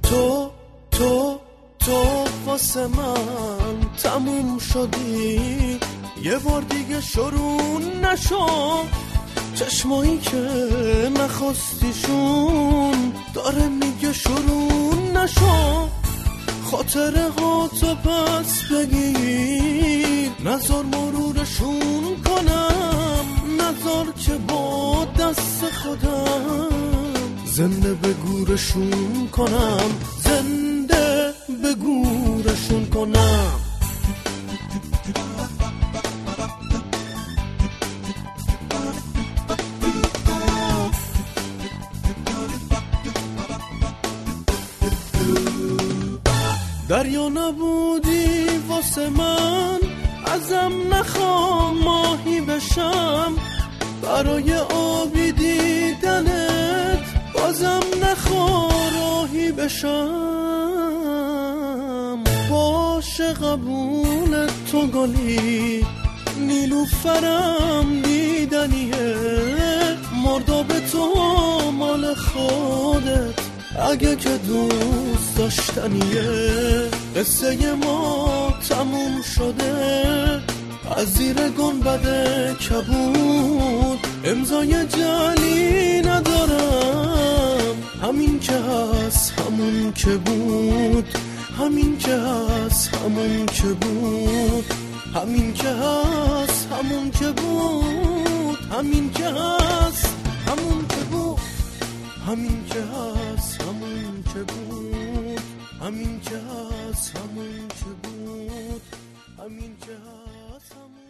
تو واسه من تموم شدی، یه بار دیگه شروع نشو. چشمایی که نخواستیشون داره میگه شروع نشو. خاطره ها تو پس بگیر، نذار مرورشون کنم، نذار که با دست خودم زنده به گورشون کنم، زنده به گورشون کنم. دریا نبودی واسه من، ازم نخوام ماهی بشم. برای آبی دیدنت بازم نخوا راهی بشم. باشه قبولت تو گلی، نیلوفرم دیدنیه. مرداب تو مال خودت اگه که دوست داشتنیه. قصه ما تموم شده، از زیر گنبد کبود امضای جعلی ندارم. همین که هست همون که بود، همین که هست همون که بود، همین که هست همون که بود، همین که هست همون که بود، همین که هست همون که بود، همین که هست همون که بود، همین که هست همون